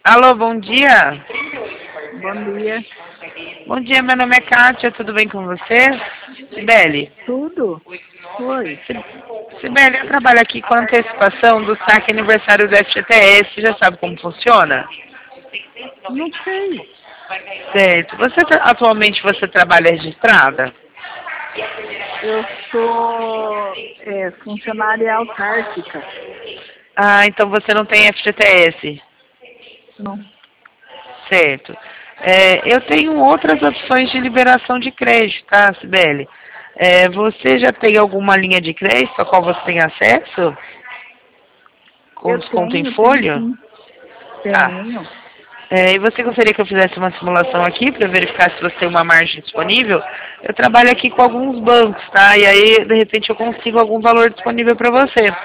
Alô, bom dia. Bom dia. Bom dia, meu nome é Kátia, tudo bem com você? Sibeli. Tudo? Oi. Sibeli, eu trabalho aqui com antecipação do saque aniversário do FGTS, já sabe como funciona? Não sei. Certo. Atualmente você trabalha registrada? Eu sou funcionária autárquica. Ah, então você não tem FGTS. Não. Certo. Eu tenho outras opções de liberação de crédito, tá, Sibeli? Você já tem alguma linha de crédito a qual você tem acesso? Com Eu desconto em tenho folha? sim. Tá. Tenho. E você gostaria que eu fizesse uma simulação aqui para verificar se você tem uma margem disponível? Eu trabalho aqui com alguns bancos, tá? E aí, de repente, eu consigo algum valor disponível para você.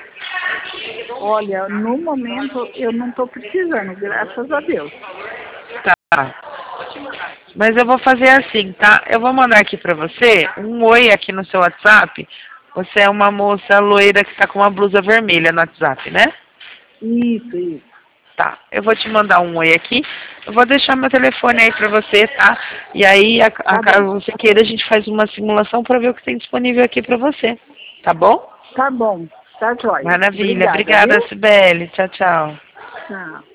Olha, no momento eu não estou precisando, graças a Deus. Tá. Mas eu vou fazer assim, tá? Eu vou mandar aqui para você um oi aqui no seu WhatsApp. Você é uma moça loira que está com uma blusa vermelha no WhatsApp, né? Isso, isso. Tá, eu vou te mandar um oi aqui. Eu vou deixar meu telefone aí pra você, tá? E aí, Tá caso bom. você queira, a gente faz uma simulação pra ver o que tem disponível aqui pra você. Tá bom? Tá bom. Tá jóia. Maravilha. Obrigada, viu? Obrigada, Sibeli. Tchau, tchau. Tchau.